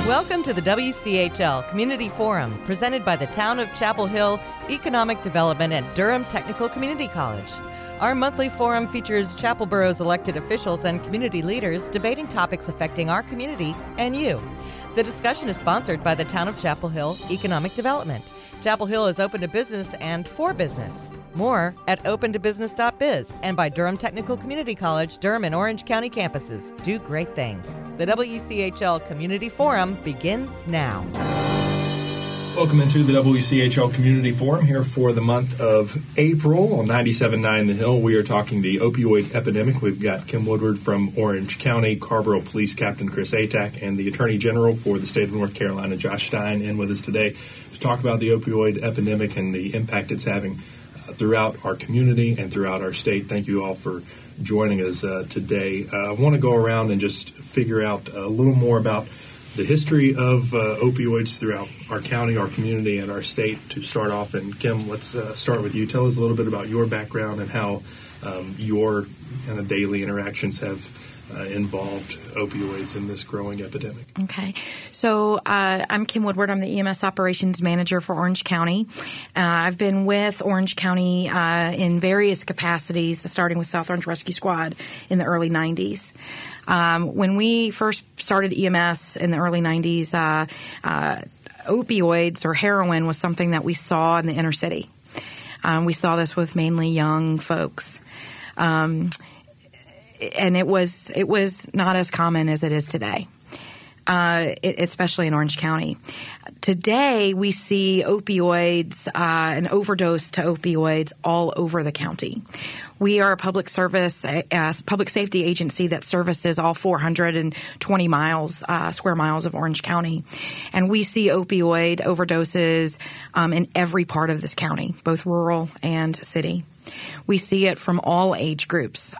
Welcome to the WCHL Community Forum, presented by the Town of Chapel Hill Economic Development at Durham Technical Community College. Our monthly forum features Chapel Borough's elected officials and community leaders debating topics affecting our community and you. The discussion is sponsored by the Town of Chapel Hill Economic Development. Chapel Hill is open to business and for business. More at opentobusiness.biz and by Durham Technical Community College, Durham and Orange County campuses. Do great things. The WCHL Community Forum begins now. Welcome into the WCHL Community Forum here for the month of April on 97.9 The Hill. We are talking the opioid epidemic. We've got Kim Woodward from Orange County, Carrboro Police Captain Chris Atack, and the Attorney General for the state of North Carolina, Josh Stein, in with us today to talk about the opioid epidemic and the impact it's having throughout our community and throughout our state. Thank you all for joining us today. I want to go around and just figure out a little more about the history of opioids throughout our county, our community, and our state to start off. And Kim, let's start with you. Tell us a little bit about your background and how your kind of daily interactions have involved opioids in this growing epidemic. Okay. So I'm Kim Woodward. I'm the EMS Operations Manager for Orange County. I've been with Orange County in various capacities, starting with South Orange Rescue Squad in the early 90s. When we first started EMS in the early 90s, opioids or heroin was something that we saw in the inner city. We saw this with mainly young folks. And it was not as common as it is today, especially in Orange County. Today, we see opioids, an overdose to opioids all over the county. We are a public safety agency that services all 420 square miles of Orange County. And we see opioid overdoses in every part of this county, both rural and city. We see it from all age groups.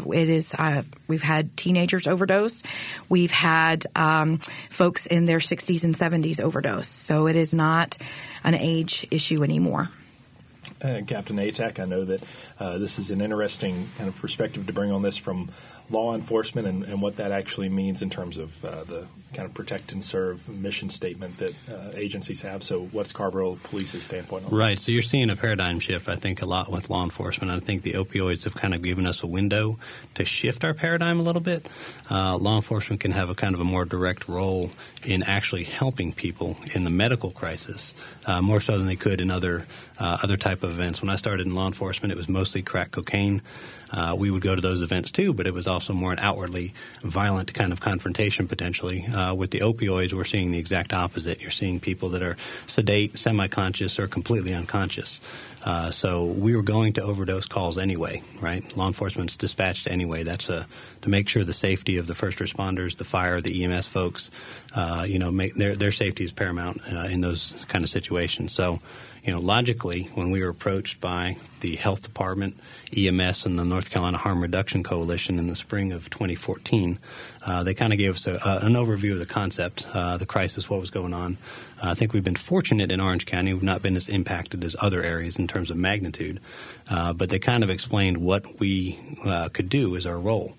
We've had teenagers overdose. We've had folks in their 60s and 70s overdose. So it is not an age issue anymore. Captain Atack, I know that this is an interesting kind of perspective to bring on this from law enforcement and what that actually means in terms of the kind of protect and serve mission statement that agencies have. So what's Carrboro Police's standpoint on that? Right. So you're seeing a paradigm shift, I think, a lot with law enforcement. I think the opioids have kind of given us a window to shift our paradigm a little bit. Law enforcement can have a kind of a more direct role in actually helping people in the medical crisis, more so than they could in other type of events. When I started in law enforcement, it was mostly crack cocaine. We would go to those events too, but it was also more an outwardly violent kind of confrontation potentially. With the opioids, we're seeing the exact opposite. You're seeing people that are sedate, semi-conscious, or completely unconscious. So we were going to overdose calls anyway, right? Law enforcement's dispatched anyway. That's to make sure the safety of the first responders, the fire, the EMS folks, make their safety is paramount in those kind of situations. So, logically, when we were approached by the Health Department, EMS, and the North Carolina Harm Reduction Coalition in the spring of 2014, they kind of gave us an overview of the concept, the crisis, what was going on. I think we've been fortunate in Orange County. We've not been as impacted as other areas in terms of magnitude, but they kind of explained what we could do as our role.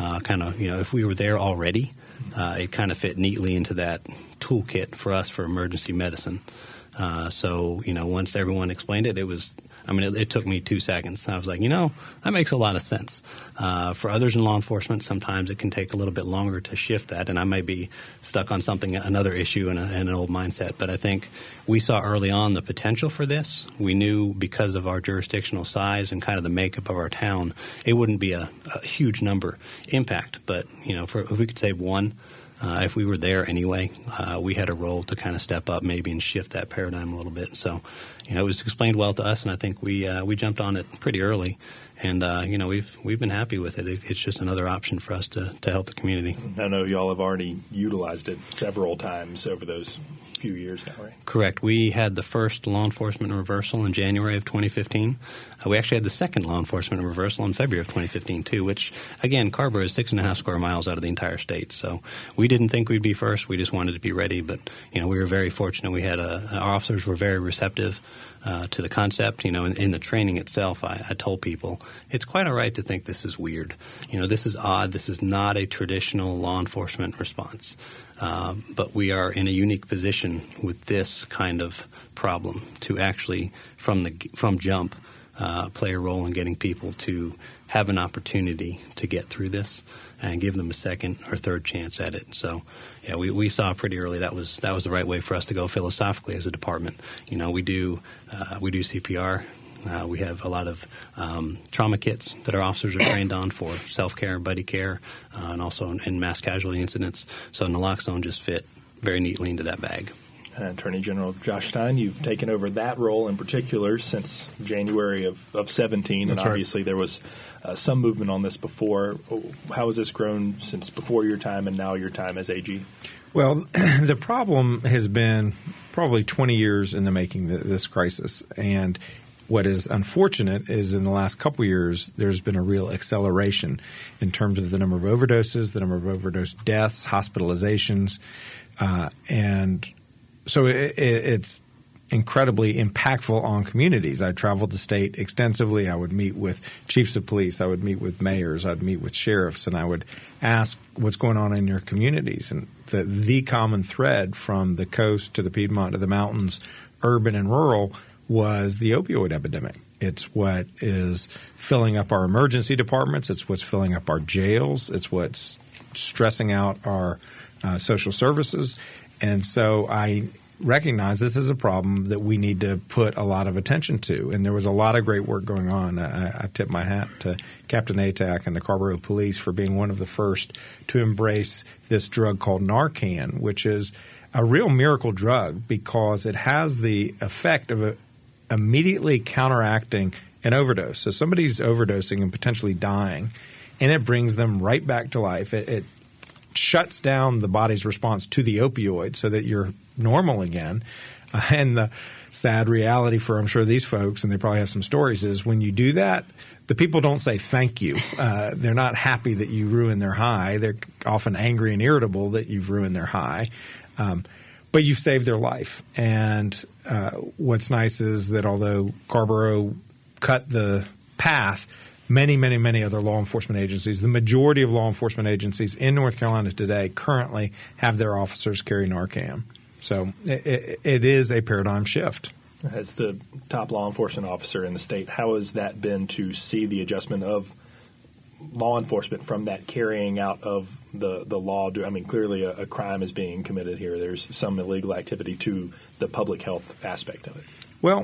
If we were there already, it kind of fit neatly into that toolkit for us for emergency medicine. So once everyone explained it, it took me 2 seconds. I was like, that makes a lot of sense. For others in law enforcement, sometimes it can take a little bit longer to shift that, and I may be stuck on another issue and an old mindset. But I think we saw early on the potential for this. We knew because of our jurisdictional size and kind of the makeup of our town, it wouldn't be a huge number impact. But, if we could save one, if we were there anyway, we had a role to kind of step up maybe and shift that paradigm a little bit. So, it was explained well to us, and I think we jumped on it pretty early. And, we've been happy with it. It's just another option for us to help the community. I know y'all have already utilized it several times over those few years now, right? Correct. We had the first law enforcement reversal in January of 2015. We actually had the second law enforcement reversal in February of 2015, too, which, again, Carrboro is 6.5 square miles out of the entire state. So we didn't think we'd be first. We just wanted to be ready. But, we were very fortunate. We had our officers were very receptive. to the concept. In the training itself, I told people it's quite all right to think this is weird. This is odd. This is not a traditional law enforcement response. But we are in a unique position with this kind of problem to actually, from jump, play a role in getting people to have an opportunity to get through this and give them a second or third chance at it. So, yeah, we saw pretty early that was the right way for us to go philosophically as a department. We do CPR. We have a lot of trauma kits that our officers are trained on for self-care, buddy care, and also in mass casualty incidents. So naloxone just fit very neatly into that bag. Attorney General Josh Stein, you've taken over that role in particular since January of 17, and obviously there was some movement on this before. How has this grown since before your time and now your time as AG? Well, the problem has been probably 20 years in the making, this crisis, and what is unfortunate is in the last couple of years, there's been a real acceleration in terms of the number of overdoses, the number of overdose deaths, hospitalizations, and so it's incredibly impactful on communities. I traveled the state extensively. I would meet with chiefs of police. I would meet with mayors. I'd meet with sheriffs, and I would ask what's going on in your communities. And the common thread from the coast to the Piedmont to the mountains, urban and rural, was the opioid epidemic. It's what is filling up our emergency departments. It's what's filling up our jails. It's what's stressing out our social services. And so I recognize this is a problem that we need to put a lot of attention to. And there was a lot of great work going on. I tip my hat to Captain Atack and the Carrboro Police for being one of the first to embrace this drug called Narcan, which is a real miracle drug because it has the effect of immediately counteracting an overdose. So somebody's overdosing and potentially dying, and it brings them right back to life. It shuts down the body's response to the opioid so that you're normal again. And the sad reality for, I'm sure, these folks, and they probably have some stories, is when you do that, the people don't say thank you. They're not happy that you ruined their high. They're often angry and irritable that you've ruined their high. But you've saved their life. And what's nice is that although Carrboro cut the path, many, many, many other law enforcement agencies, the majority of law enforcement agencies in North Carolina today currently have their officers carry Narcan. So it is a paradigm shift. As the top law enforcement officer in the state, how has that been to see the adjustment of law enforcement from that carrying out of the law? I mean, clearly a crime is being committed here. There's some illegal activity to the public health aspect of it. Well,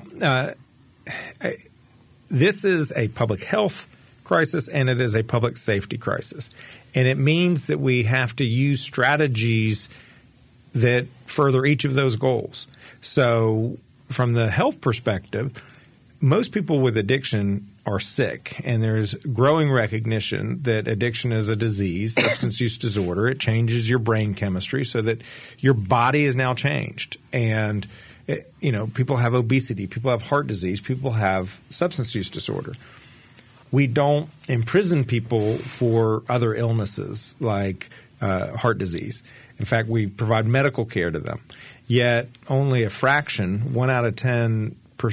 this is a public health crisis and it is a public safety crisis. And it means that we have to use strategies that further each of those goals. So from the health perspective, most people with addiction are sick, and there's growing recognition that addiction is a disease, substance use disorder. It changes your brain chemistry so that your body is now changed. And, people have obesity, people have heart disease, people have substance use disorder. We don't imprison people for other illnesses like heart disease. In fact, we provide medical care to them. Yet only a fraction, 1 out of 10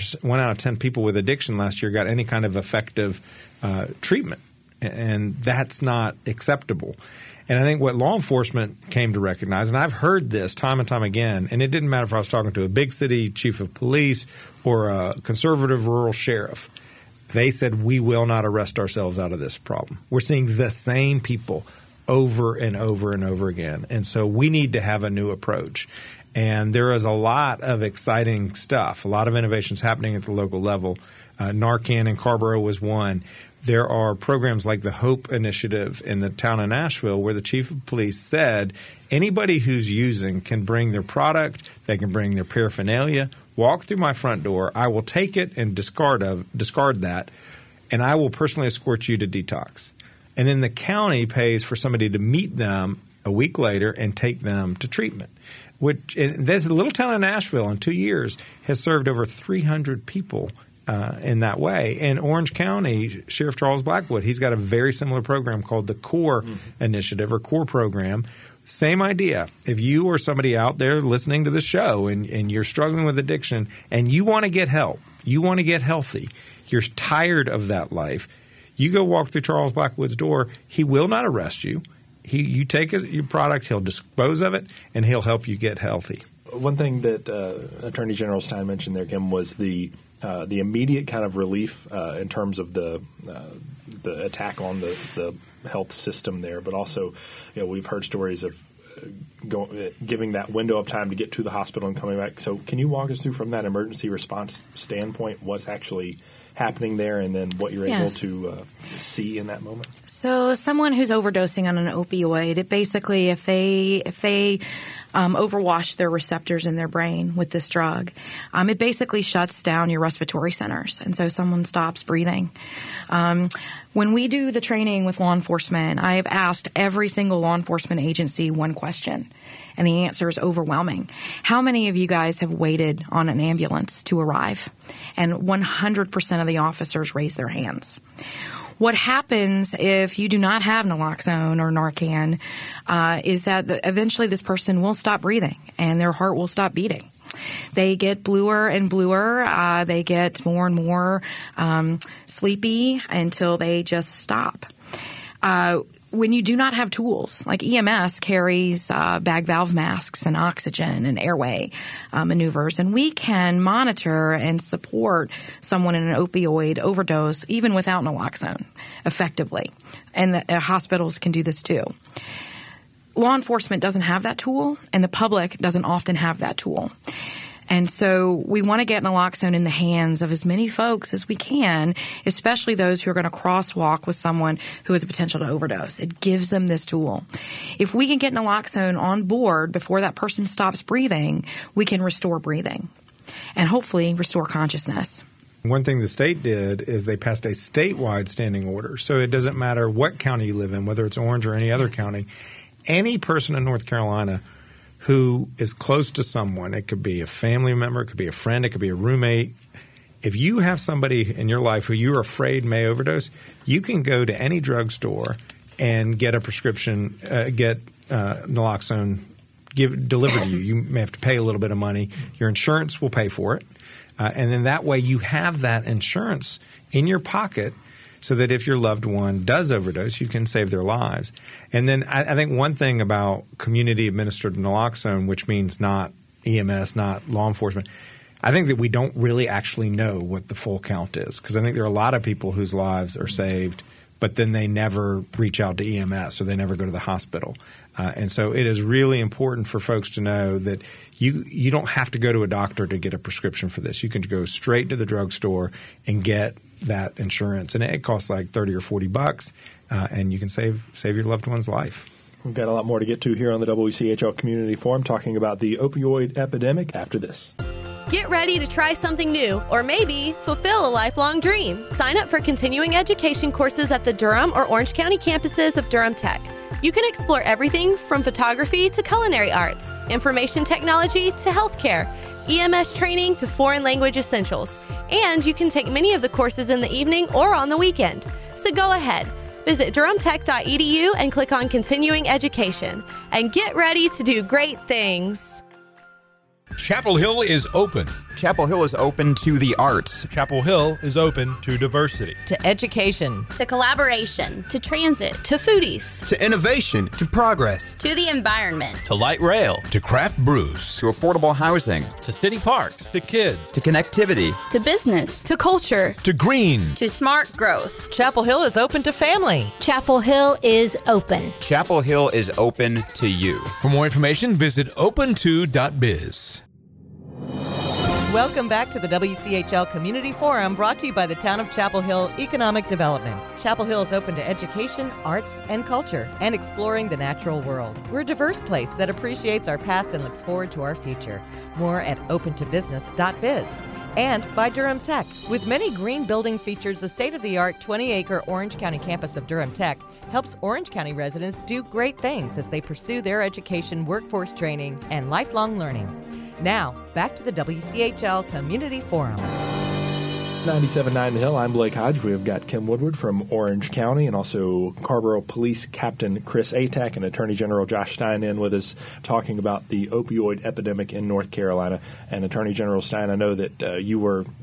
people with addiction last year got any kind of effective treatment, and that's not acceptable. And I think what law enforcement came to recognize, and I've heard this time and time again, and it didn't matter if I was talking to a big city chief of police or a conservative rural sheriff, they said we will not arrest ourselves out of this problem. We're seeing the same people over and over and over again, and so we need to have a new approach. And there is a lot of exciting stuff, a lot of innovations happening at the local level. Narcan in Carrboro was one. There are programs like the HOPE initiative in the town of Nashville where the chief of police said anybody who's using can bring their product, they can bring their paraphernalia, walk through my front door. I will take it and discard that, and I will personally escort you to detox. And then the county pays for somebody to meet them a week later and take them to treatment. There's a little town in Nashville in 2 years has served over 300 people in that way. In Orange County, Sheriff Charles Blackwood, he's got a very similar program called the CORE Initiative or CORE program. Same idea. If you or somebody out there listening to the show and you're struggling with addiction and you want to get help, You want to get healthy. You're tired of that life. You go walk through Charles Blackwood's door. He will not arrest you. You take your product, he'll dispose of it, and he'll help you get healthy. One thing that Attorney General Stein mentioned there, Kim, was the immediate kind of relief in terms of the attack on the health system there, but also, we've heard stories of giving that window of time to get to the hospital and coming back. So can you walk us through from that emergency response standpoint what's actually happening there and then what you're able to see in that moment? So someone who's overdosing on an opioid, it basically, if they overwash their receptors in their brain with this drug, it basically shuts down your respiratory centers. And so someone stops breathing. When we do the training with law enforcement, I have asked every single law enforcement agency one question, and the answer is overwhelming. How many of you guys have waited on an ambulance to arrive? And 100% of the officers raise their hands. What happens if you do not have naloxone or Narcan is that eventually this person will stop breathing and their heart will stop beating. They get bluer and bluer. They get more and more sleepy until they just stop. When you do not have tools, like EMS carries bag valve masks and oxygen and airway maneuvers, and we can monitor and support someone in an opioid overdose even without naloxone effectively. And the hospitals can do this too. Law enforcement doesn't have that tool, and the public doesn't often have that tool. And so we want to get naloxone in the hands of as many folks as we can, especially those who are going to crosswalk with someone who has a potential to overdose. It gives them this tool. If we can get naloxone on board before that person stops breathing, we can restore breathing and hopefully restore consciousness. One thing the state did is they passed a statewide standing order. So it doesn't matter what county you live in, whether it's Orange or any other county. Any person in North Carolina who is close to someone, it could be a family member, it could be a friend, it could be a roommate. If you have somebody in your life who you're afraid may overdose, you can go to any drugstore and get a prescription, get naloxone delivered to you. You may have to pay a little bit of money. Your insurance will pay for it. And then that way you have that insurance in your pocket so that if your loved one does overdose, you can save their lives. And then I think one thing about community-administered naloxone, which means not EMS, not law enforcement, I think that we don't really actually know what the full count is, because I think there are a lot of people whose lives are saved, but then they never reach out to EMS or they never go to the hospital. And so it is really important for folks to know that you don't have to go to a doctor to get a prescription for this. You can go straight to the drugstore and get that insurance, and it costs like $30 or $40, and you can save your loved one's life. We've got a lot more to get to here on the WCHL Community Forum, talking about the opioid epidemic after this. Get ready to try something new, or maybe fulfill a lifelong dream. Sign up for continuing education courses at the Durham or Orange County campuses of Durham Tech. You can explore everything from photography to culinary arts, information technology to healthcare, EMS training to foreign language essentials. And you can take many of the courses in the evening or on the weekend. So go ahead. Visit durhamtech.edu and click on Continuing Education. And get ready to do great things. Chapel Hill is open. Chapel Hill is open to the arts. Chapel Hill is open to diversity. To education. To collaboration. To transit. To foodies. To innovation. To progress. To the environment. To light rail. To craft brews. To affordable housing. To city parks. To kids. To connectivity. To business. To culture. To green. To smart growth. Chapel Hill is open to family. Chapel Hill is open. Chapel Hill is open to you. For more information, visit open2.biz. Welcome back to the WCHL Community Forum, brought to you by the Town of Chapel Hill Economic Development. Chapel Hill is open to education, arts, and culture, and exploring the natural world. We're a diverse place that appreciates our past and looks forward to our future. More at opentobusiness.biz. And by Durham Tech. With many green building features, the state-of-the-art 20-acre Orange County campus of Durham Tech helps Orange County residents do great things as they pursue their education, workforce training, and lifelong learning. Now, back to the WCHL Community Forum. 97.9 The Hill, I'm Blake Hodge. We have got Kim Woodward from Orange County and also Carrboro Police Captain Chris Atack and Attorney General Josh Stein in with us talking about the opioid epidemic in North Carolina. And Attorney General Stein, I know that you were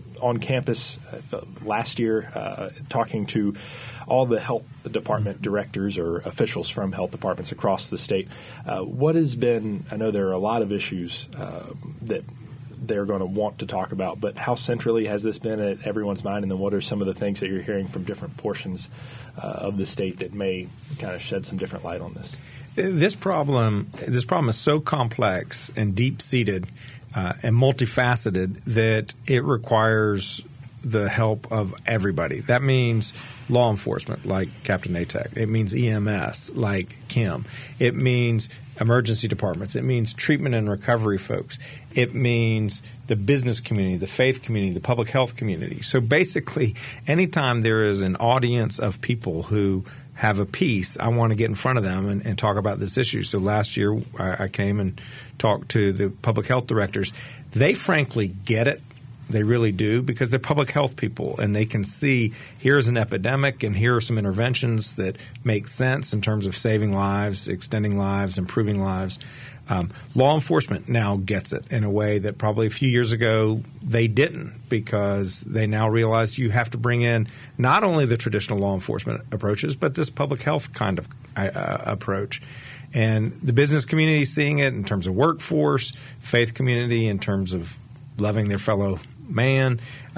on campus last year talking to all the health department directors or officials from health departments across the state. What has been – I know there are a lot of issues that they're going to want to talk about, but how centrally has this been at everyone's mind, and then what are some of the things that you're hearing from different portions of the state that may kind of shed some different light on this? This problem is so complex and deep-seated and multifaceted that it requires the help of everybody. That means law enforcement, like Captain Atak. It means EMS, like Kim. It means emergency departments. It means treatment and recovery folks. It means the business community, the faith community, the public health community. So basically, anytime there is an audience of people who have a piece, I want to get in front of them and talk about this issue. So last year, I came and talked to the public health directors. They frankly get it. They really do, because they're public health people, and they can see here's an epidemic and here are some interventions that make sense in terms of saving lives, extending lives, improving lives. Law enforcement now gets it in a way that probably a few years ago they didn't, because they now realize you have to bring in not only the traditional law enforcement approaches, but this public health kind of approach. And the business community is seeing it in terms of workforce, faith community in terms of loving their fellow man.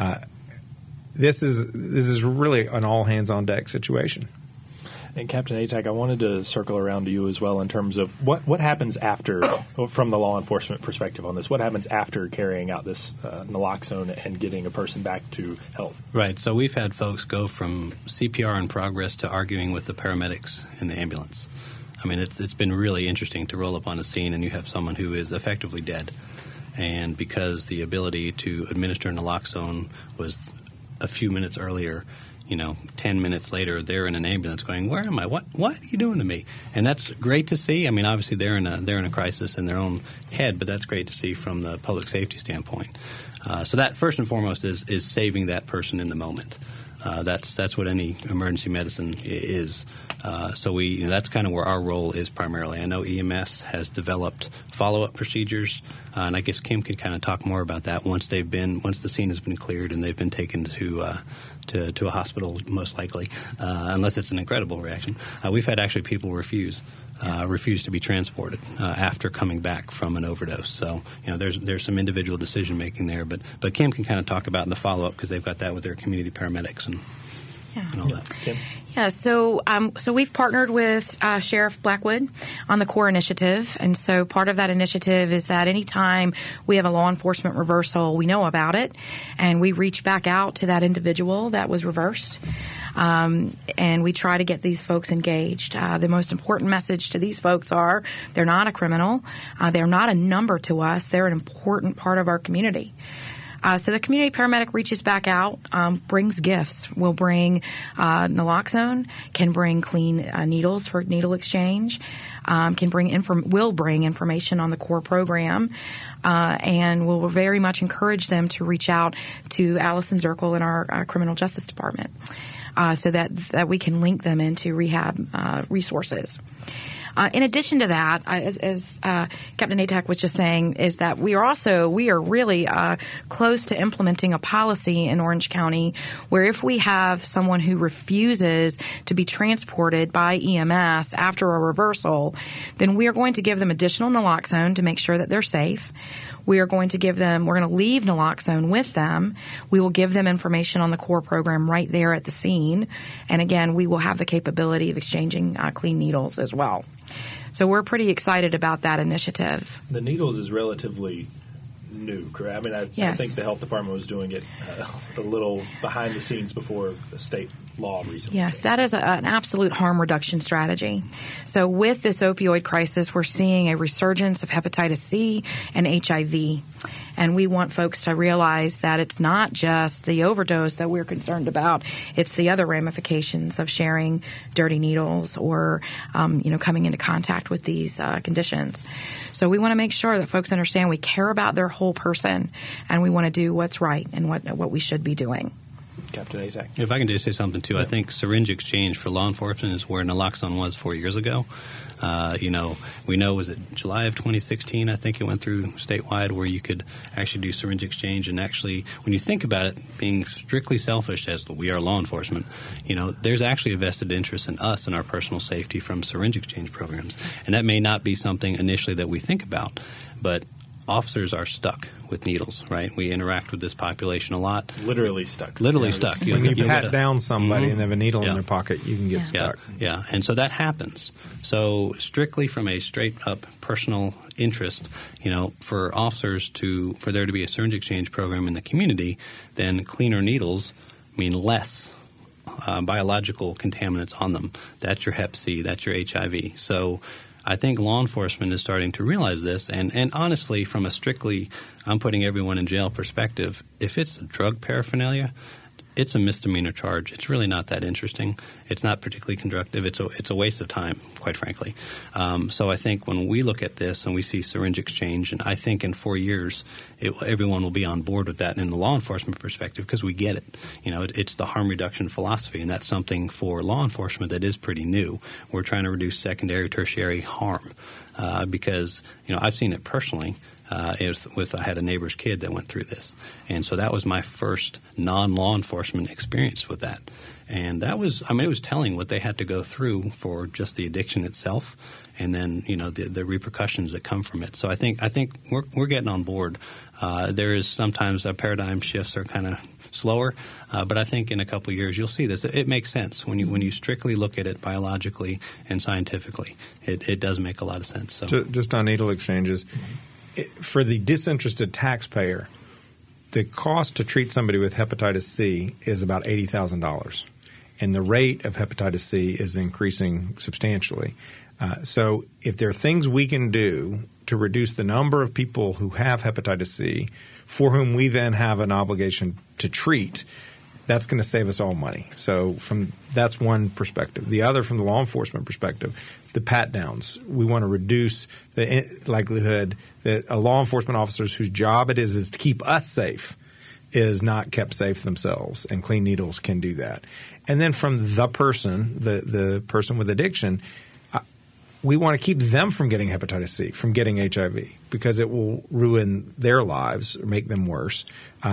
This is really an all hands on deck situation. And Captain Atak, I wanted to circle around to you as well in terms of what happens after, from the law enforcement perspective on this, what happens after carrying out this naloxone and getting a person back to health? Right. So we've had folks go from CPR in progress to arguing with the paramedics in the ambulance. I mean, it's been really interesting to roll up on a scene and you have someone who is effectively dead. And because the ability to administer naloxone was a few minutes earlier, 10 minutes later, they're in an ambulance going, "Where am I? What are you doing to me?" And that's great to see. I mean, obviously they're in a crisis in their own head, but that's great to see from the public safety standpoint. So that first and foremost is saving that person in the moment. That's what any emergency medicine is. So that's kind of where our role is primarily. I know EMS has developed follow-up procedures, and I guess Kim could kind of talk more about that once the scene has been cleared and they've been taken to a hospital, most likely, unless it's an incredible reaction. We've had actually people refuse to be transported after coming back from an overdose. So there's some individual decision making there, but Kim can kind of talk about the follow-up because they've got that with their community paramedics and all that. Kim? Yeah, so we've partnered with Sheriff Blackwood on the CORE initiative, and so part of that initiative is that anytime we have a law enforcement reversal, we know about it, and we reach back out to that individual that was reversed, and we try to get these folks engaged. The most important message to these folks are they're not a criminal, they're not a number to us, they're an important part of our community. So the community paramedic reaches back out, brings gifts. Will bring naloxone, can bring clean needles for needle exchange, will bring information on the CORE program, and will very much encourage them to reach out to Allison Zirkle in our criminal justice department, so that we can link them into rehab resources. In addition to that, as Captain Atak was just saying, is that we are really close to implementing a policy in Orange County where if we have someone who refuses to be transported by EMS after a reversal, then we are going to give them additional naloxone to make sure that they're safe. We're going to leave naloxone with them. We will give them information on the CORE program right there at the scene. And again, we will have the capability of exchanging clean needles as well. So we're pretty excited about that initiative. The needles is relatively new, correct? I mean, I think the health department was doing it a little behind the scenes before the state law recently. Yes, that is an absolute harm reduction strategy. So with this opioid crisis, we're seeing a resurgence of hepatitis C and HIV. And we want folks to realize that it's not just the overdose that we're concerned about. It's the other ramifications of sharing dirty needles or, coming into contact with these conditions. So we want to make sure that folks understand we care about their whole person and we want to do what's right and what we should be doing. Captain Azak. If I can just say something, too, I think syringe exchange for law enforcement is where naloxone was 4 years ago. We know, was it July of 2016, I think it went through statewide, where you could actually do syringe exchange. And actually, when you think about it, being strictly selfish as we are law enforcement, there's actually a vested interest in us and our personal safety from syringe exchange programs. And that may not be something initially that we think about, but officers are stuck with needles, right? We interact with this population a lot. Literally stuck. Stuck. When you pat down somebody and they have a needle in their pocket, you can get stuck. Yeah, and so that happens. So strictly from a straight-up personal interest, for officers for there to be a syringe exchange program in the community, then cleaner needles mean less biological contaminants on them. That's your Hep C, that's your HIV. So I think law enforcement is starting to realize this, and honestly, from a strictly I'm putting everyone in jail perspective, if it's drug paraphernalia, it's a misdemeanor charge. It's really not that interesting. It's not particularly constructive. It's a waste of time, quite frankly. So I think when we look at this and we see syringe exchange, and I think in 4 years everyone will be on board with that in the law enforcement perspective because we get it. It's the harm reduction philosophy, and that's something for law enforcement that is pretty new. We're trying to reduce secondary, tertiary harm because I've seen it personally. I had a neighbor's kid that went through this. And so that was my first non-law enforcement experience with that. And that was, it was telling what they had to go through for just the addiction itself and then, the repercussions that come from it. So I think we're getting on board. There is sometimes paradigm shifts are kind of slower, but I think in a couple of years you'll see this. It makes sense when you strictly look at it biologically and scientifically. It does make a lot of sense. So just on needle exchanges, for the disinterested taxpayer, the cost to treat somebody with hepatitis C is about $80,000, and the rate of hepatitis C is increasing substantially. So if there are things we can do to reduce the number of people who have hepatitis C for whom we then have an obligation to treat, that's going to save us all money. So that's one perspective. The other, from the law enforcement perspective, the pat downs. We want to reduce the likelihood that a law enforcement officer whose job it is to keep us safe is not kept safe themselves, and clean needles can do that. And then from the person, the person with addiction, we want to keep them from getting hepatitis C, from getting HIV, because it will ruin their lives or make them worse.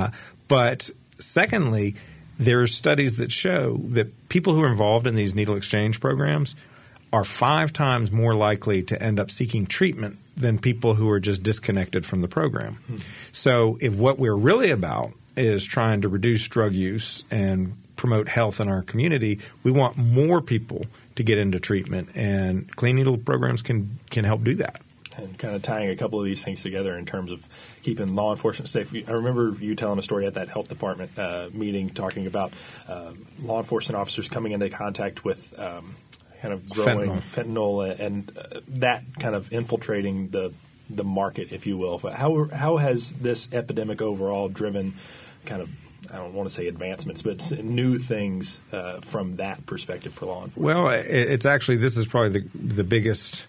But secondly, there are studies that show that people who are involved in these needle exchange programs are 5 times more likely to end up seeking treatment than people who are just disconnected from the program. So if what we're really about is trying to reduce drug use and promote health in our community, we want more people to get into treatment, and clean needle programs can help do that. And kind of tying a couple of these things together in terms of keeping law enforcement safe. I remember you telling a story at that health department meeting talking about law enforcement officers coming into contact with kind of growing fentanyl and that kind of infiltrating the market, if you will. But how has this epidemic overall driven kind of, I don't want to say advancements, but new things from that perspective for law enforcement? Well, it's actually, this is probably the biggest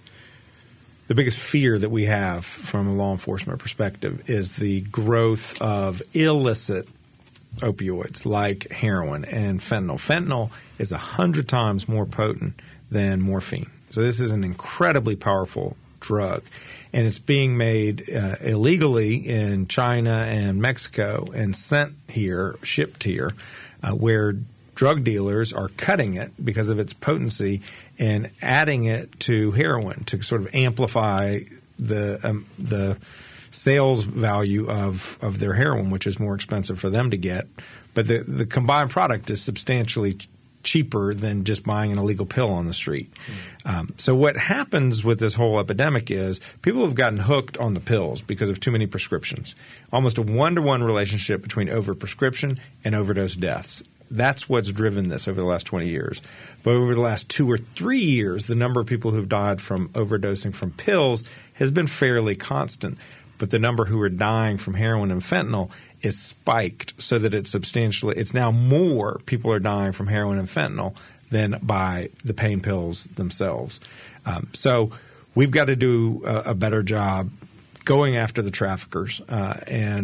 fear that we have from a law enforcement perspective is the growth of illicit opioids like heroin and fentanyl. Fentanyl is 100 times more potent than morphine. So this is an incredibly powerful drug, and it's being made illegally in China and Mexico and sent here, shipped here, where drug dealers are cutting it because of its potency and adding it to heroin to sort of amplify the sales value of their heroin, which is more expensive for them to get. But the combined product is substantially cheaper than just buying an illegal pill on the street. So what happens with this whole epidemic is people have gotten hooked on the pills because of too many prescriptions. Almost a 1-to-1 relationship between overprescription and overdose deaths. That's what's driven this over the last 20 years. But over the last 2 or 3 years, the number of people who've died from overdosing from pills has been fairly constant. But the number who are dying from heroin and fentanyl is spiked so that it's now more people are dying from heroin and fentanyl than by the pain pills themselves. So we've got to do a better job going after the traffickers, and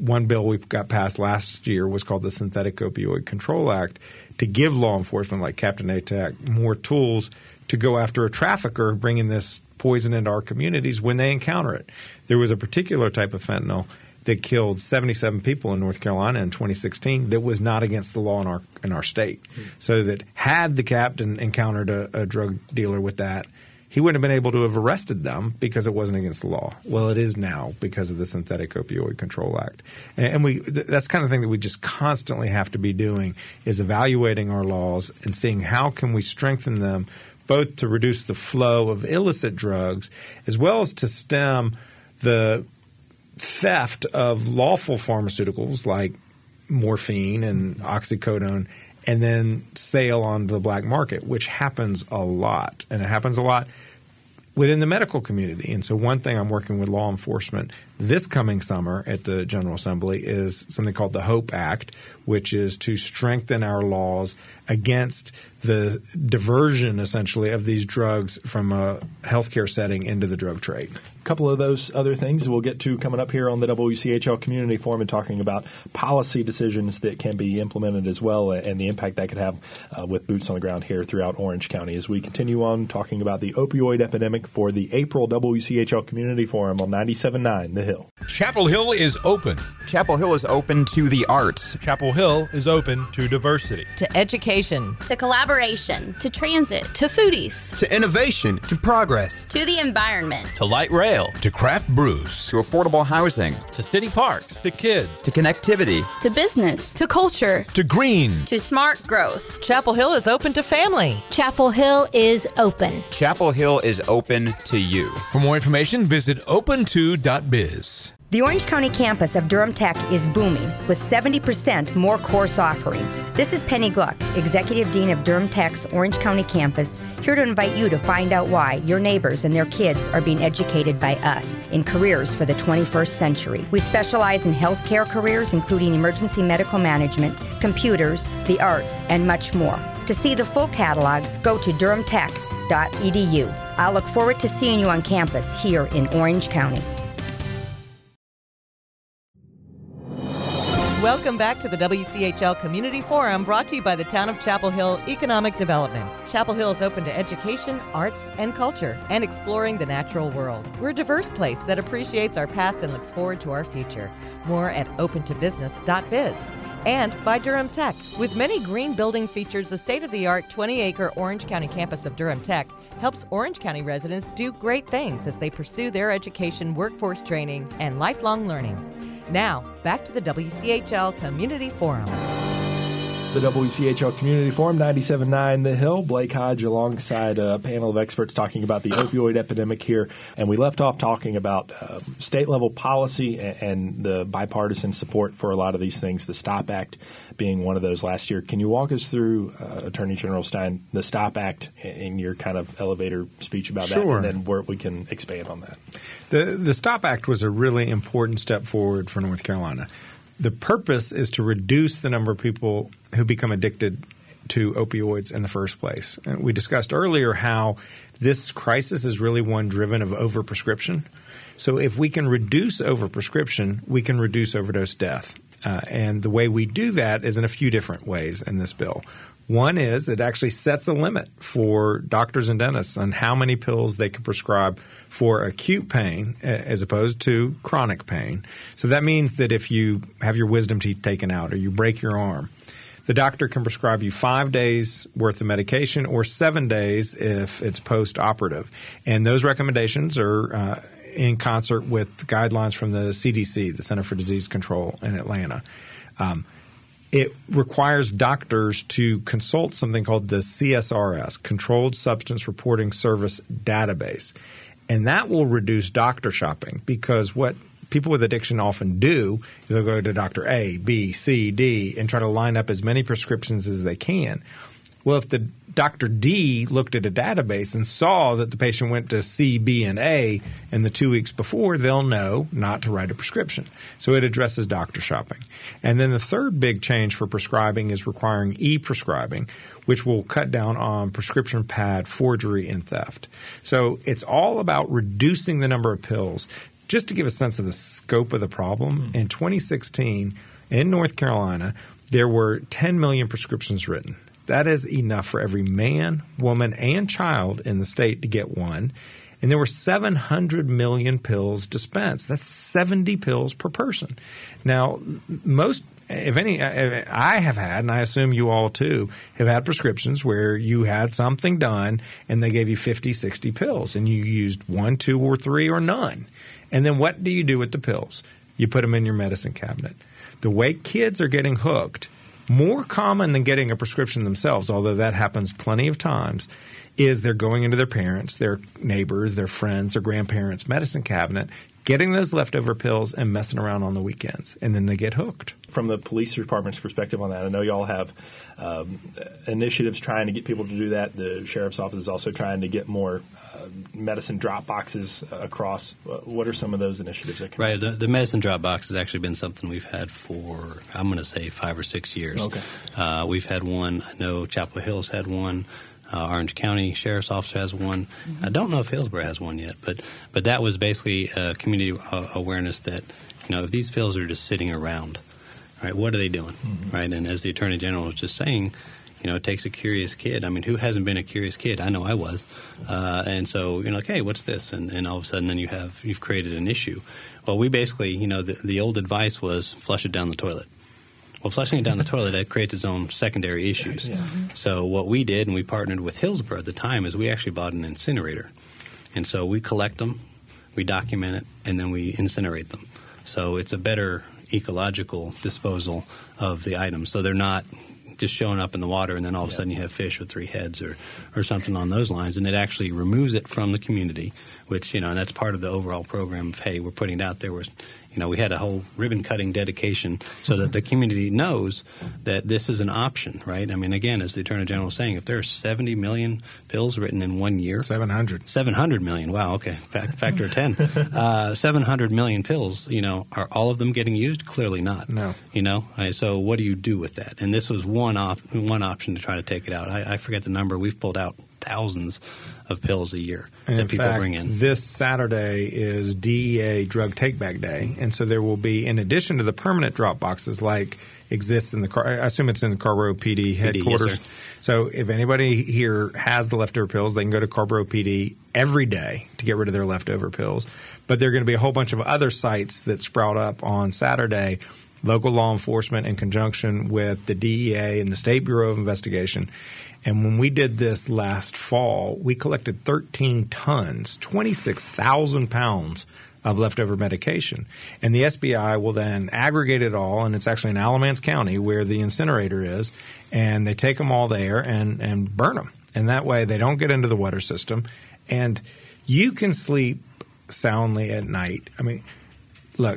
one bill we got passed last year was called the Synthetic Opioid Control Act to give law enforcement like Captain ATAC more tools to go after a trafficker bringing this poison into our communities when they encounter it. There was a particular type of fentanyl that killed 77 people in North Carolina in 2016 that was not against the law in our state. So that had the captain encountered a drug dealer with that, he wouldn't have been able to have arrested them because it wasn't against the law. Well, it is now because of the Synthetic Opioid Control Act. And that's the kind of thing that we just constantly have to be doing is evaluating our laws and seeing how can we strengthen them both to reduce the flow of illicit drugs as well as to stem the theft of lawful pharmaceuticals like morphine and oxycodone and then sale on the black market, which happens a lot. And it happens a lot within the medical community. And so one thing I'm working with law enforcement this coming summer at the General Assembly is something called the HOPE Act, which is to strengthen our laws against the diversion, essentially, of these drugs from a healthcare setting into the drug trade. A couple of those other things we'll get to coming up here on the WCHL Community Forum and talking about policy decisions that can be implemented as well and the impact that could have with boots on the ground here throughout Orange County as we continue on talking about the opioid epidemic for the April WCHL Community Forum on 97.9 The Hill. Chapel Hill is open. Chapel Hill is open to the arts. Chapel Hill is open to diversity, to education, to collaboration, to transit, to foodies, to innovation, to progress, to the environment, to light rail, to craft brews, to affordable housing, to city parks, to kids, to connectivity, to business, to culture, to green, to smart growth. Chapel Hill is open to family. Chapel Hill is open. Chapel Hill is open to you. For more information, visit open2.biz. The Orange County campus of Durham Tech is booming with 70% more course offerings. This is Penny Gluck, Executive Dean of Durham Tech's Orange County campus, here to invite you to find out why your neighbors and their kids are being educated by us in careers for the 21st century. We specialize in healthcare careers, including emergency medical management, computers, the arts, and much more. To see the full catalog, go to durhamtech.edu. I'll look forward to seeing you on campus here in Orange County. Welcome back to the WCHL Community Forum brought to you by the Town of Chapel Hill Economic Development. Chapel Hill is open to education, arts, and culture, and exploring the natural world. We're a diverse place that appreciates our past and looks forward to our future. More at opentobusiness.biz. And by Durham Tech. With many green building features, the state-of-the-art 20-acre Orange County campus of Durham Tech helps Orange County residents do great things as they pursue their education, workforce training, and lifelong learning. Now, back to the WCHL Community Forum. The WCHL Community Forum, 97.9 The Hill. Blake Hodge alongside a panel of experts talking about the opioid epidemic here. And we left off talking about state-level policy and the bipartisan support for a lot of these things, the STOP Act being one of those last year. Can you walk us through, Attorney General Stein, the STOP Act in your kind of elevator speech about that, and then where we can expand on that? The STOP Act was a really important step forward for North Carolina. The purpose is to reduce the number of people who become addicted to opioids in the first place. And we discussed earlier how this crisis is really one driven of overprescription. So if we can reduce overprescription, we can reduce overdose death. And the way we do that is in a few different ways in this bill. One is it actually sets a limit for doctors and dentists on how many pills they can prescribe for acute pain as opposed to chronic pain. So that means that if you have your wisdom teeth taken out or you break your arm, the doctor can prescribe you 5 days worth of medication or 7 days if it's post-operative. And those recommendations are in concert with guidelines from the CDC, the Center for Disease Control in Atlanta. It requires doctors to consult something called the CSRS, Controlled Substance Reporting Service Database. And that will reduce doctor shopping because what people with addiction often do is they'll go to Dr. A, B, C, D, and try to line up as many prescriptions as they can. Well, if the Dr. D looked at a database and saw that the patient went to C, B, and A in the 2 weeks before, they'll know not to write a prescription. So it addresses doctor shopping. And then the third big change for prescribing is requiring e-prescribing, which will cut down on prescription pad forgery and theft. So it's all about reducing the number of pills, just to give a sense of the scope of the problem, in 2016 in North Carolina, there were 10 million prescriptions written. That is enough for every man, woman, and child in the state to get one. And there were 700 million pills dispensed. That's 70 pills per person. Now, most, if any, I have had, and I assume you all too, have had prescriptions where you had something done and they gave you 50, 60 pills and you used 1, 2, or 3 or none. And then what do you do with the pills? You put them in your medicine cabinet. The way kids are getting hooked, more common than getting a prescription themselves, although that happens plenty of times, is they're going into their parents', their neighbors', their friends', their grandparents' medicine cabinet, getting those leftover pills and messing around on the weekends, and then they get hooked. From the police department's perspective on that, I know you all have initiatives trying to get people to do that. The sheriff's office is also trying to get more medicine drop boxes across. What are some of those initiatives that can Right. The medicine drop box has actually been something we've had for, I'm going to say, 5 or 6 years. Okay. We've had one. I know Chapel Hill's had one. Orange County Sheriff's Office has one. I don't know if Hillsborough has one yet, but that was basically community awareness that, if these pills are just sitting around, right, what are they doing, right? And as the Attorney General was just saying, it takes a curious kid. I mean, who hasn't been a curious kid? I know I was. And so, like, hey, what's this? And all of a sudden then you've created an issue. Well, we basically, the old advice was flush it down the toilet. Well, flushing it down the toilet, that creates its own secondary issues. Yeah. So what we did, and we partnered with Hillsborough at the time, is we actually bought an incinerator. And so we collect them, we document it, and then we incinerate them. So it's a better ecological disposal of the items. So they're not just showing up in the water and then all of a sudden you have fish with 3 heads or something on those lines. And it actually removes it from the community, which, and that's part of the overall program of, hey, we're putting it out there. We had a whole ribbon-cutting dedication so that the community knows that this is an option, right? I mean, again, as the Attorney General was saying, if there are 70 million pills written in 1 year. 700 million. Wow, okay. Factor of 10. 700 million pills, are all of them getting used? Clearly not. No. So what do you do with that? And this was one option to try to take it out. I forget the number. We've pulled out thousands of pills a year that people bring in. This Saturday is DEA Drug Take-Back Day, and so there will be, in addition to the permanent drop boxes like exists in I assume it's in the Carrboro PD headquarters. Yes, so if anybody here has the leftover pills, they can go to Carrboro PD every day to get rid of their leftover pills. But there are going to be a whole bunch of other sites that sprout up on Saturday. Local law enforcement in conjunction with the DEA and the State Bureau of Investigation. And when we did this last fall, we collected 13 tons, 26,000 pounds of leftover medication. And the SBI will then aggregate it all, and it's actually in Alamance County where the incinerator is, and they take them all there and burn them. And that way they don't get into the water system. And you can sleep soundly at night. I mean, look,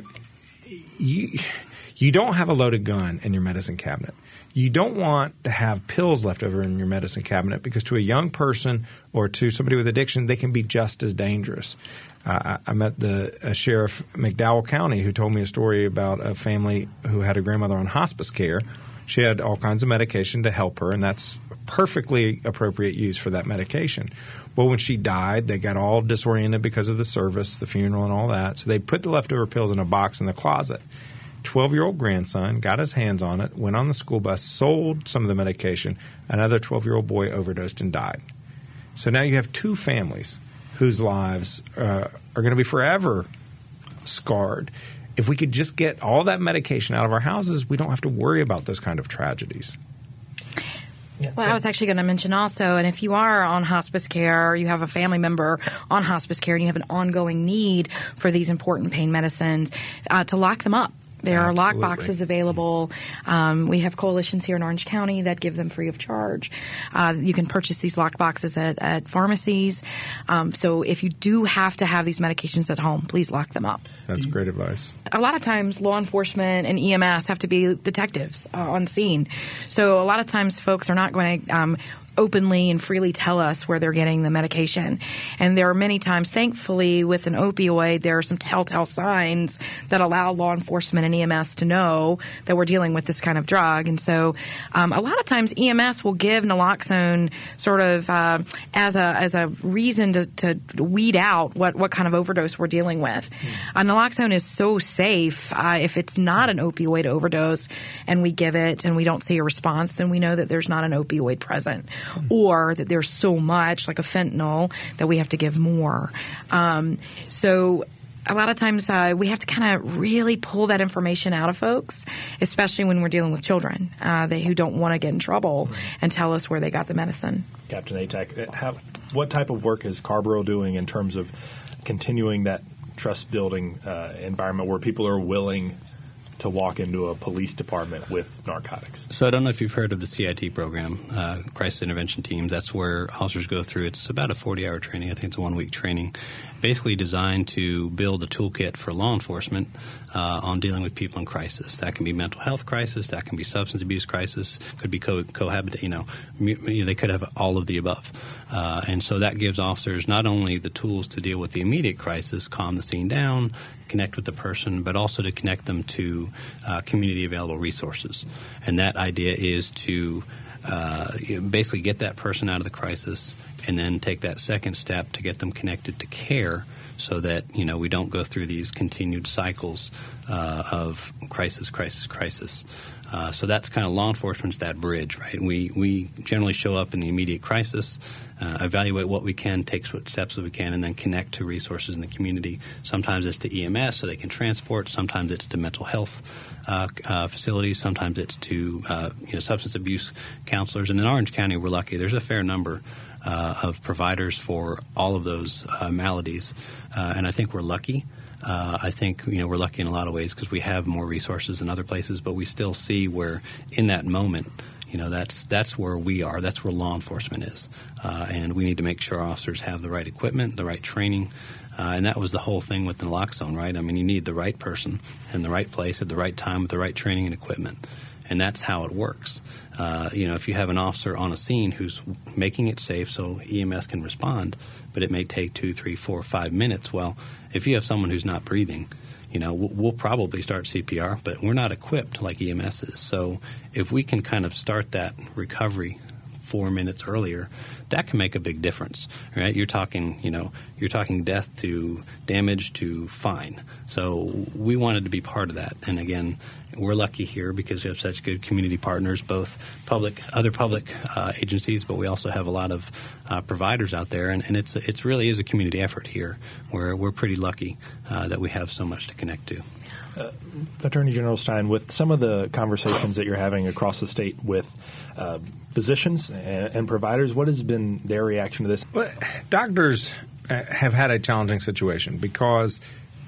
you don't have a loaded gun in your medicine cabinet. You don't want to have pills left over in your medicine cabinet because to a young person or to somebody with addiction, they can be just as dangerous. I met the Sheriff McDowell County who told me a story about a family who had a grandmother on hospice care. She had all kinds of medication to help her, and that's perfectly appropriate use for that medication. Well, when she died, they got all disoriented because of the service, the funeral, and all that. So they put the leftover pills in a box in the closet. 12-year-old grandson got his hands on it, went on the school bus, sold some of the medication. Another 12-year-old boy overdosed and died. So now you have 2 families whose lives are going to be forever scarred. If we could just get all that medication out of our houses, we don't have to worry about those kind of tragedies. Yeah. Well, I was actually going to mention also, and if you are on hospice care or you have a family member on hospice care and you have an ongoing need for these important pain medicines, to lock them up. There are lock boxes available. We have coalitions here in Orange County that give them free of charge. You can purchase these lock boxes at pharmacies. So if you do have to have these medications at home, please lock them up. That's great advice. A lot of times law enforcement and EMS have to be detectives on scene. So a lot of times folks are not going to openly and freely tell us where they're getting the medication. And there are many times, thankfully, with an opioid, there are some telltale signs that allow law enforcement and EMS to know that we're dealing with this kind of drug. And so a lot of times EMS will give naloxone sort of as a reason to weed out what kind of overdose we're dealing with. Naloxone is so safe. If it's not an opioid overdose and we give it and we don't see a response, then we know that there's not an opioid present, or that there's so much, like a fentanyl, that we have to give more. So a lot of times we have to kind of really pull that information out of folks, especially when we're dealing with children who don't want to get in trouble and tell us where they got the medicine. Captain Atack, what type of work is Carrboro doing in terms of continuing that trust-building environment where people are willing to walk into a police department with narcotics? So I don't know if you've heard of the CIT program, Crisis Intervention Teams. That's where officers go through. It's about a 40-hour training. I think it's a 1-week training, basically designed to build a toolkit for law enforcement on dealing with people in crisis. That can be mental health crisis. That can be substance abuse crisis. Could be cohabitate. They could have all of the above. And so that gives officers not only the tools to deal with the immediate crisis, calm the scene down, connect with the person, but also to connect them to community available resources. And that idea is to basically get that person out of the crisis and then take that second step to get them connected to care, so that we don't go through these continued cycles of crisis. So that's kind of law enforcement's that bridge, right? We generally show up in the immediate crisis, evaluate what we can, take what steps that we can, and then connect to resources in the community. Sometimes it's to EMS so they can transport. Sometimes it's to mental health facilities. Sometimes it's to substance abuse counselors. And in Orange County, we're lucky. There's a fair number of providers for all of those maladies, and I think we're lucky. I think we're lucky in a lot of ways because we have more resources than other places, but we still see where in that moment, that's where we are. That's where law enforcement is, and we need to make sure our officers have the right equipment, the right training. And that was the whole thing with naloxone, right? I mean, you need the right person in the right place at the right time with the right training and equipment. And that's how it works. If you have an officer on a scene who's making it safe so EMS can respond, but it may take 2, 3, 4, 5 minutes. Well, if you have someone who's not breathing, we'll probably start CPR, but we're not equipped like EMS is. So if we can kind of start that recovery 4 minutes earlier, that can make a big difference, right? You're talking death to damage to fine. So we wanted to be part of that. And again, we're lucky here because we have such good community partners, both other public agencies, but we also have a lot of providers out there. And it's really is a community effort here where we're pretty lucky that we have so much to connect to. Attorney General Stein, with some of the conversations that you're having across the state with physicians and providers, what has been their reaction to this? Well, doctors have had a challenging situation because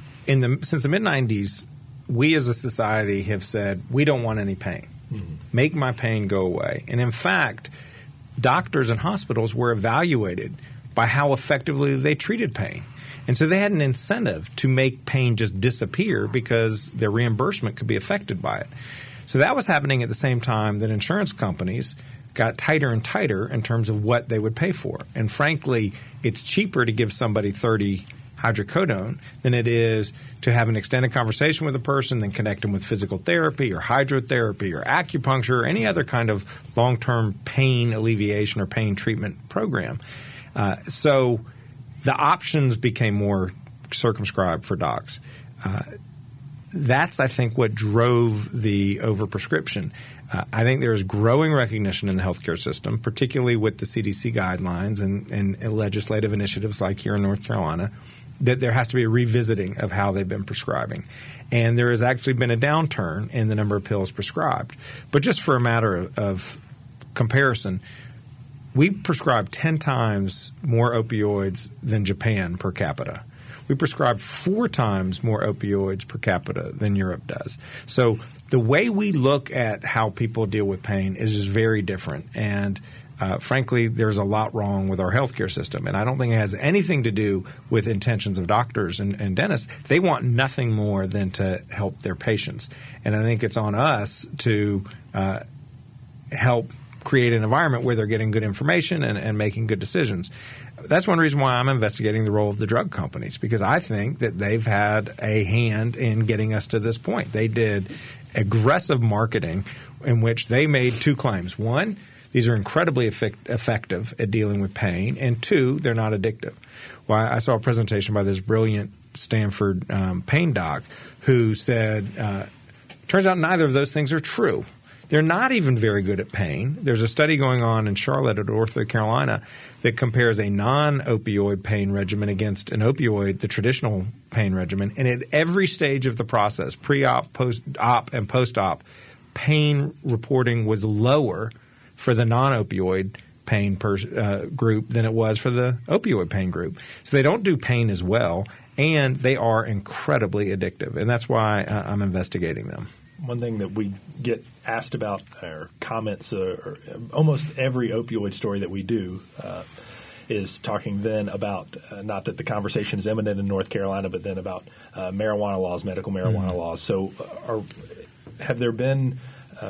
since the mid-'90s, we as a society have said we don't want any pain. Mm-hmm. Make my pain go away. And in fact, doctors and hospitals were evaluated by how effectively they treated pain. And so they had an incentive to make pain just disappear because their reimbursement could be affected by it. So that was happening at the same time that insurance companies got tighter and tighter in terms of what they would pay for. And frankly, it's cheaper to give somebody 30 hydrocodone than it is to have an extended conversation with a person, then connect them with physical therapy or hydrotherapy or acupuncture or any other kind of long-term pain alleviation or pain treatment program. So the options became more circumscribed for docs. That's, I think, what drove the overprescription. I think there's growing recognition in the healthcare system, particularly with the CDC guidelines and legislative initiatives like here in North Carolina, that there has to be a revisiting of how they've been prescribing. And there has actually been a downturn in the number of pills prescribed. But just for a matter of comparison, we prescribe 10 times more opioids than Japan per capita. We prescribe 4 times more opioids per capita than Europe does. So the way we look at how people deal with pain is just very different. And frankly, there's a lot wrong with our healthcare system. And I don't think it has anything to do with intentions of doctors and dentists. They want nothing more than to help their patients. And I think it's on us to help create an environment where they're getting good information and making good decisions. That's one reason why I'm investigating the role of the drug companies, because I think that they've had a hand in getting us to this point. They did aggressive marketing in which they made two claims. One, these are incredibly effective at dealing with pain, and two, they're not addictive. Well, I saw a presentation by this brilliant Stanford pain doc who said, turns out neither of those things are true. They're not even very good at pain. There's a study going on in Charlotte at North Carolina that compares a non-opioid pain regimen against an opioid, the traditional pain regimen, and at every stage of the process, pre-op, post-op, and post-op, pain reporting was lower for the non-opioid pain group than it was for the opioid pain group. So they don't do pain as well, and they are incredibly addictive, and that's why I'm investigating them. One thing that we get asked about or comments or almost every opioid story that we do is talking then about not that the conversation is imminent in North Carolina, but then about marijuana laws, medical marijuana laws. So have there been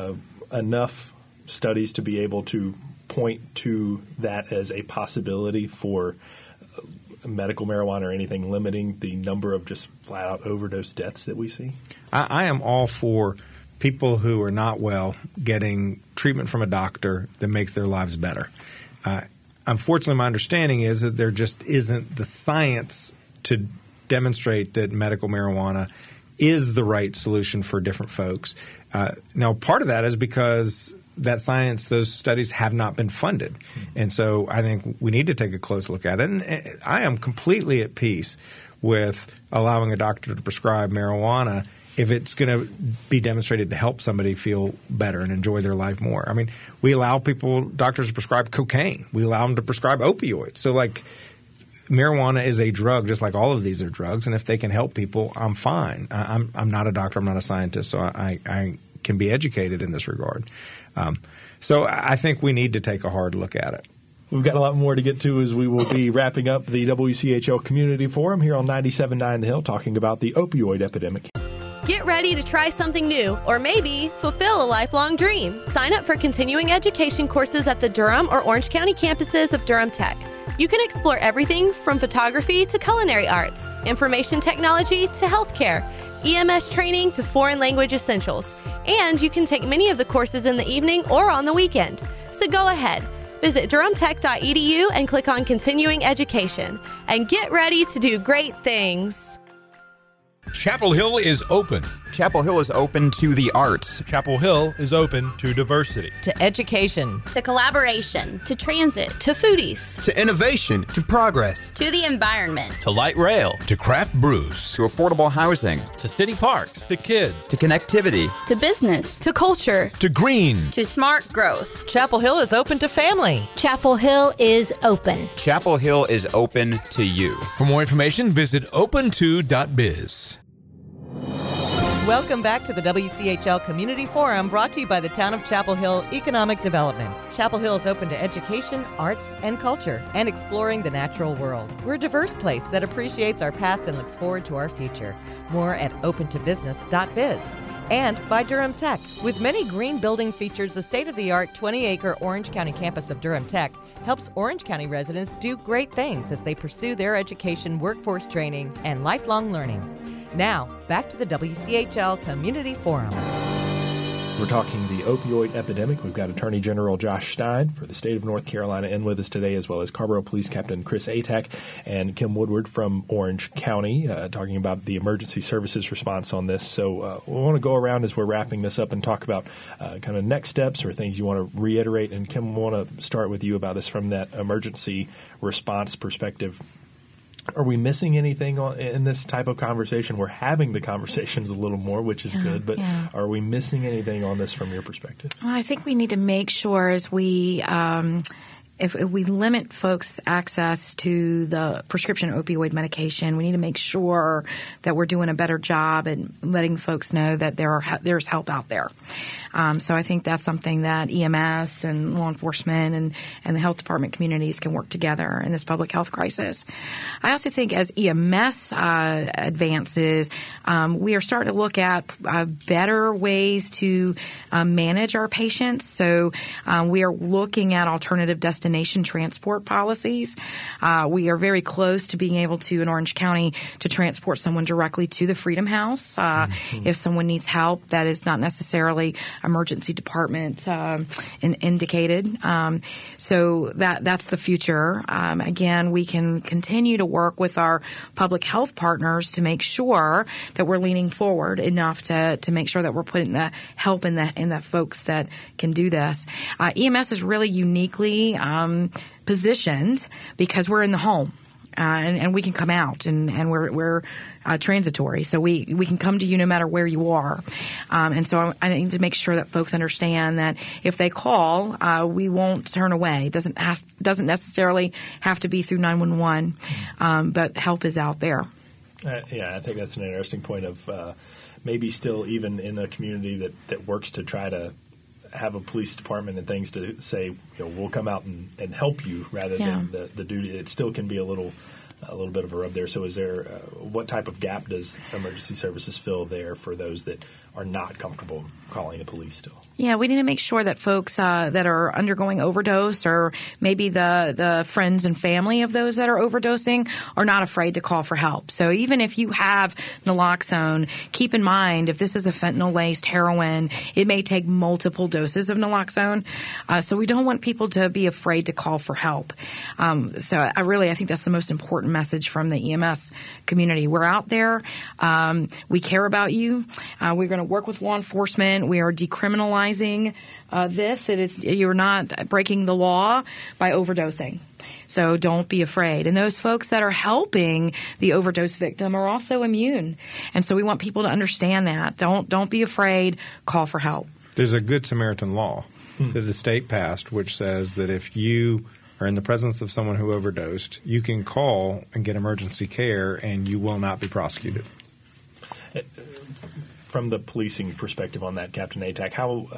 enough studies to be able to point to that as a possibility for medical marijuana or anything limiting the number of just flat-out overdose deaths that we see? I am all for people who are not well getting treatment from a doctor that makes their lives better. Unfortunately, my understanding is that there just isn't the science to demonstrate that medical marijuana is the right solution for different folks. Now, part of that is because that science, those studies have not been funded. And so I think we need to take a close look at it. And I am completely at peace with allowing a doctor to prescribe marijuana if it's going to be demonstrated to help somebody feel better and enjoy their life more. I mean, we allow doctors to prescribe cocaine. We allow them to prescribe opioids. So like marijuana is a drug just like all of these are drugs. And if they can help people, I'm fine. I'm not a doctor. I'm not a scientist. So I can be educated in this regard. So I think we need to take a hard look at it. We've got a lot more to get to as we will be wrapping up the WCHL Community Forum here on 97.9 The Hill, talking about the opioid epidemic. Get ready to try something new or maybe fulfill a lifelong dream. Sign up for continuing education courses at the Durham or Orange County campuses of Durham Tech. You can explore everything from photography to culinary arts, information technology to healthcare, EMS training to foreign language essentials. And you can take many of the courses in the evening or on the weekend. So go ahead. Visit durhamtech.edu and click on Continuing Education. And get ready to do great things. Chapel Hill is open. Chapel Hill is open to the arts. Chapel Hill is open to diversity, to education, to collaboration, to transit, to foodies, to innovation, to progress, to the environment, to light rail, to craft brews, to affordable housing, to city parks, to kids, to connectivity, to business, to culture, to green, to smart growth. Chapel Hill is open to family. Chapel Hill is open. Chapel Hill is open to you. For more information, visit open2.biz. Welcome back to the WCHL Community Forum, brought to you by the Town of Chapel Hill Economic Development. Chapel Hill is open to education, arts, and culture, and exploring the natural world. We're a diverse place that appreciates our past and looks forward to our future. More at opentobusiness.biz. And by Durham Tech. With many green building features, the state-of-the-art 20-acre Orange County campus of Durham Tech helps Orange County residents do great things as they pursue their education, workforce training, and lifelong learning. Now, back to the WCHL Community Forum. We're talking the opioid epidemic. We've got Attorney General Josh Stein for the state of North Carolina in with us today, as well as Carrboro Police Captain Chris Atack and Kim Woodward from Orange County, talking about the emergency services response on this. So we want to go around as we're wrapping this up and talk about kind of next steps or things you want to reiterate. And Kim, we want to start with you about this from that emergency response perspective. Are we missing anything in this type of conversation? We're having the conversations a little more, which is good, but are we missing anything on this from your perspective? Well, I think we need to make sure as we if we limit folks' access to the prescription opioid medication, we need to make sure that we're doing a better job at letting folks know that there's help out there. So I think that's something that EMS and law enforcement and the health department communities can work together in this public health crisis. I also think as EMS advances, we are starting to look at better ways to manage our patients. So we are looking at alternative destination transport policies. We are very close to being able to, in Orange County, to transport someone directly to the Freedom House. If someone needs help that is not necessarily emergency department indicated. So that's the future. Again, we can continue to work with our public health partners to make sure that we're leaning forward enough to make sure that we're putting the help in the folks that can do this. EMS is really uniquely positioned because we're in the home. And we can come out, and we're transitory. So we can come to you no matter where you are. And so I need to make sure that folks understand that if they call, we won't turn away. It doesn't necessarily have to be through 911, but help is out there. Yeah, I think that's an interesting point of maybe still even in a community that works to try to have a police department and things to say, we'll come out and help you rather than the duty. It still can be a little bit of a rub there. So is there what type of gap does emergency services fill there for those that are not comfortable calling the police still? Yeah, we need to make sure that folks that are undergoing overdose or maybe the friends and family of those that are overdosing are not afraid to call for help. So even if you have naloxone, keep in mind if this is a fentanyl-laced heroin, it may take multiple doses of naloxone. So we don't want people to be afraid to call for help. So I think that's the most important message from the EMS community. We're out there. We care about you. We're going to work with law enforcement. We are decriminalizing this. You're not breaking the law by overdosing. So don't be afraid. And those folks that are helping the overdose victim are also immune. And so we want people to understand that. Don't be afraid. Call for help. There's a Good Samaritan law that the state passed, which says that if you are in the presence of someone who overdosed, you can call and get emergency care and you will not be prosecuted. From the policing perspective on that, Captain Atack,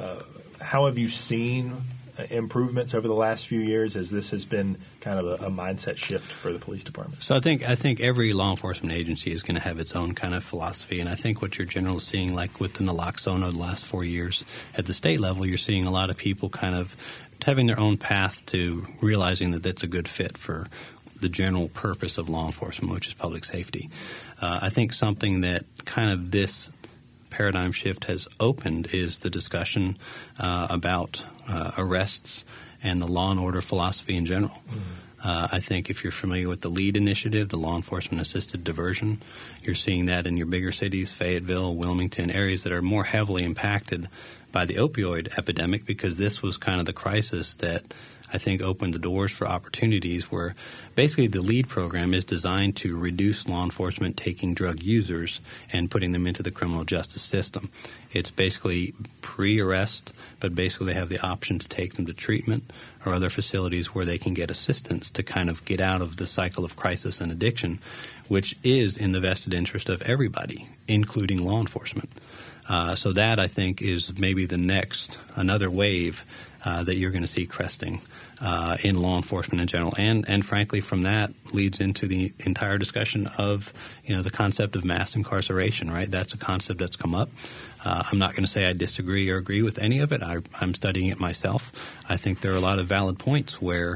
how have you seen improvements over the last few years as this has been kind of a mindset shift for the police department? So I think every law enforcement agency is going to have its own kind of philosophy, and I think what you're generally seeing, like with the naloxone over the last 4 years, at the state level, you're seeing a lot of people kind of having their own path to realizing that that's a good fit for the general purpose of law enforcement, which is public safety. I think something that kind of this paradigm shift has opened is the discussion about arrests and the law and order philosophy in general. I think if you're familiar with the LEAD initiative, the Law Enforcement Assisted Diversion, you're seeing that in your bigger cities, Fayetteville, Wilmington, areas that are more heavily impacted by the opioid epidemic, because this was kind of the crisis that I think opened the doors for opportunities where basically the LEAD program is designed to reduce law enforcement taking drug users and putting them into the criminal justice system. It's basically pre-arrest, but basically they have the option to take them to treatment or other facilities where they can get assistance to kind of get out of the cycle of crisis and addiction, which is in the vested interest of everybody, including law enforcement. So that, I think, is maybe another wave that you're going to see cresting in law enforcement in general. And frankly, from that leads into the entire discussion of, the concept of mass incarceration, right? That's a concept that's come up. I'm not going to say I disagree or agree with any of it. I'm studying it myself. I think there are a lot of valid points where,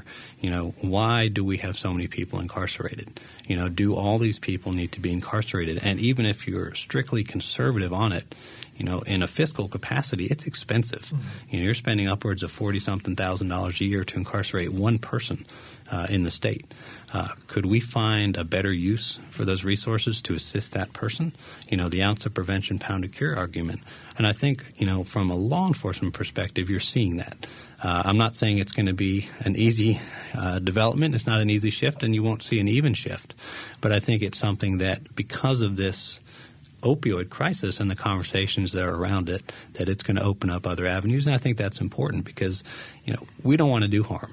why do we have so many people incarcerated? Do all these people need to be incarcerated? And even if you're strictly conservative on it, in a fiscal capacity, it's expensive. Mm-hmm. You're spending upwards of $40-something thousand a year to incarcerate one person in the state. Could we find a better use for those resources to assist that person? The ounce of prevention, pound of cure argument. And I think, from a law enforcement perspective, you're seeing that. I'm not saying it's going to be an easy development. It's not an easy shift, and you won't see an even shift. But I think it's something that, because of this opioid crisis and the conversations that are around it, that it's going to open up other avenues. And I think that's important because, we don't want to do harm.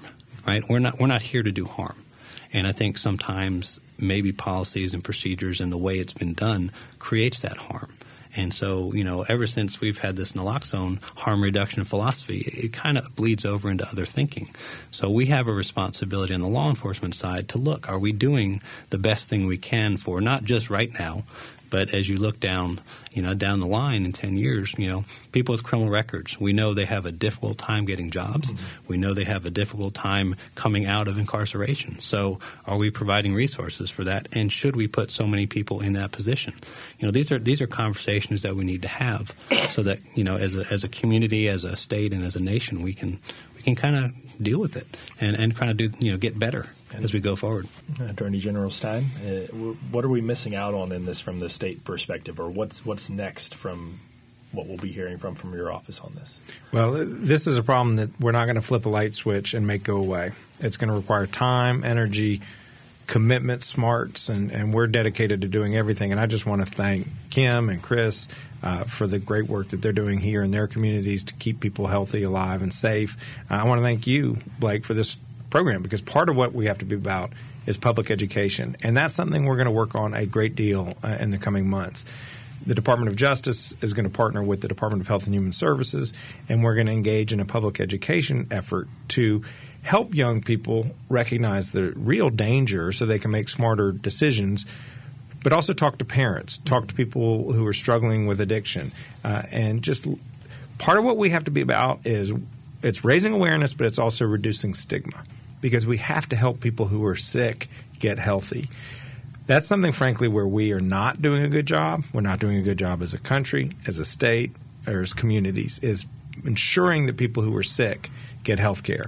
right? We're not here to do harm. And I think sometimes maybe policies and procedures and the way it's been done creates that harm. And so, ever since we've had this naloxone harm reduction philosophy, it kind of bleeds over into other thinking. So we have a responsibility on the law enforcement side to look, are we doing the best thing we can for not just right now, but as you look down the line in 10 years, people with criminal records, we know they have a difficult time getting jobs. Mm-hmm. We know they have a difficult time coming out of incarceration. So are we providing resources for that? And should we put so many people in that position? These are conversations that we need to have so that, as a community, as a state, and as a nation, we can kind of deal with it and kind of get better as we go forward. Attorney General Stein, what are we missing out on in this from the state perspective, or what's next from what we'll be hearing from your office on this? Well, this is a problem that we're not going to flip a light switch and make go away. It's going to require time, energy, commitment, smarts, and we're dedicated to doing everything. And I just want to thank Kim and Chris for the great work that they're doing here in their communities to keep people healthy, alive, and safe. I want to thank you, Blake, for this program, because part of what we have to be about is public education, and that's something we're going to work on a great deal in the coming months. The Department of Justice is going to partner with the Department of Health and Human Services, and we're going to engage in a public education effort to help young people recognize the real danger so they can make smarter decisions, but also talk to parents, talk to people who are struggling with addiction. And just part of what we have to be about is it's raising awareness, but it's also reducing stigma, because we have to help people who are sick get healthy. That's something, frankly, where we are not doing a good job. We're not doing a good job as a country, as a state, or as communities, is ensuring that people who are sick get health care.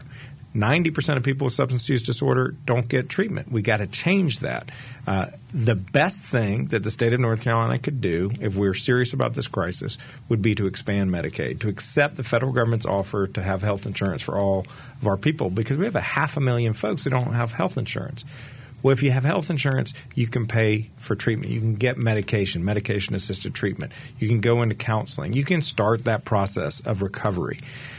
90% of people with substance use disorder don't get treatment. We got to change that. The best thing that the state of North Carolina could do, if we're serious about this crisis, would be to expand Medicaid, to accept the federal government's offer to have health insurance for all of our people, because we have 500,000 folks that don't have health insurance. Well, if you have health insurance, you can pay for treatment. You can get medication-assisted treatment. You can go into counseling. You can start that process of recovery.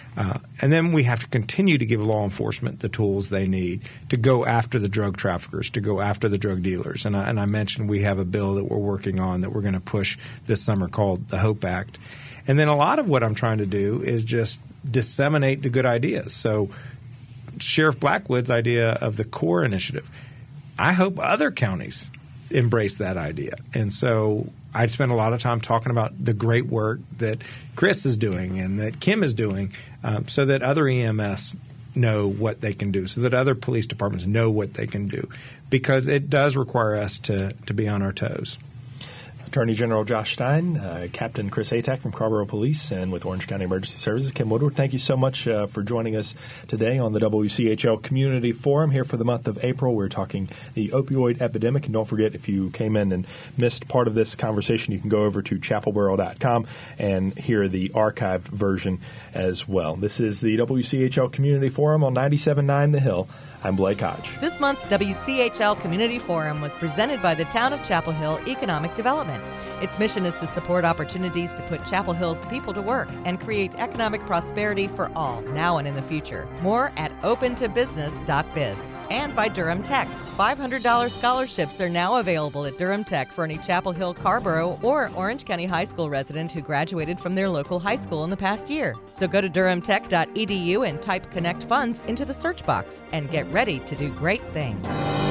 And then we have to continue to give law enforcement the tools they need to go after the drug traffickers, to go after the drug dealers. And I mentioned we have a bill that we're working on that we're going to push this summer called the HOPE Act. And then a lot of what I'm trying to do is just disseminate the good ideas. So Sheriff Blackwood's idea of the CORE initiative, I hope other counties embrace that idea. And so I spend a lot of time talking about the great work that Chris is doing and that Kim is doing so that other EMS know what they can do, so that other police departments know what they can do, because it does require us to be on our toes. Attorney General Josh Stein, Captain Chris Atack from Carrboro Police, and with Orange County Emergency Services, Kim Woodward. Thank you so much for joining us today on the WCHL Community Forum here for the month of April. We're talking the opioid epidemic, and don't forget, if you came in and missed part of this conversation, you can go over to chapelboro.com and hear the archived version as well. This is the WCHL Community Forum on 97.9 The Hill. I'm Blake Hodge. This month's WCHL Community Forum was presented by the Town of Chapel Hill Economic Development. Its mission is to support opportunities to put Chapel Hill's people to work and create economic prosperity for all, now and in the future. More at opentobusiness.biz. And by Durham Tech. $500 scholarships are now available at Durham Tech for any Chapel Hill, Carrboro, or Orange County High School resident who graduated from their local high school in the past year. So go to durhamtech.edu and type Connect Funds into the search box and get ready to do great things.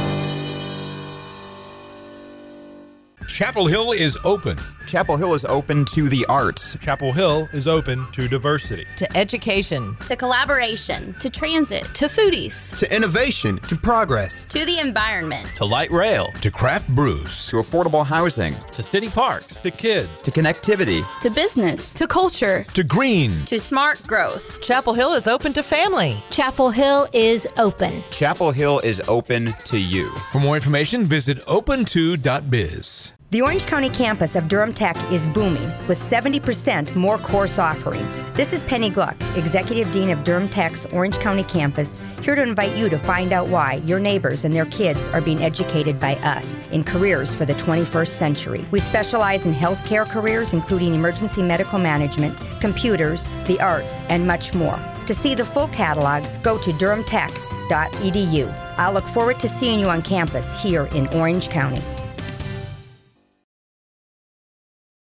Chapel Hill is open. Chapel Hill is open to the arts. Chapel Hill is open to diversity, to education, to collaboration, to transit, to foodies, to innovation, to progress, to the environment, to light rail, to craft brews, to affordable housing, to city parks, to kids, to connectivity, to business, to culture, to green, to smart growth. Chapel Hill is open to family. Chapel Hill is open. Chapel Hill is open to you. For more information, visit open2.biz. The Orange County campus of Durham Tech is booming with 70% more course offerings. This is Penny Gluck, Executive Dean of Durham Tech's Orange County campus, here to invite you to find out why your neighbors and their kids are being educated by us in careers for the 21st century. We specialize in healthcare careers, including emergency medical management, computers, the arts, and much more. To see the full catalog, go to durhamtech.edu. durhamtech.edu. I'll look forward to seeing you on campus here in Orange County.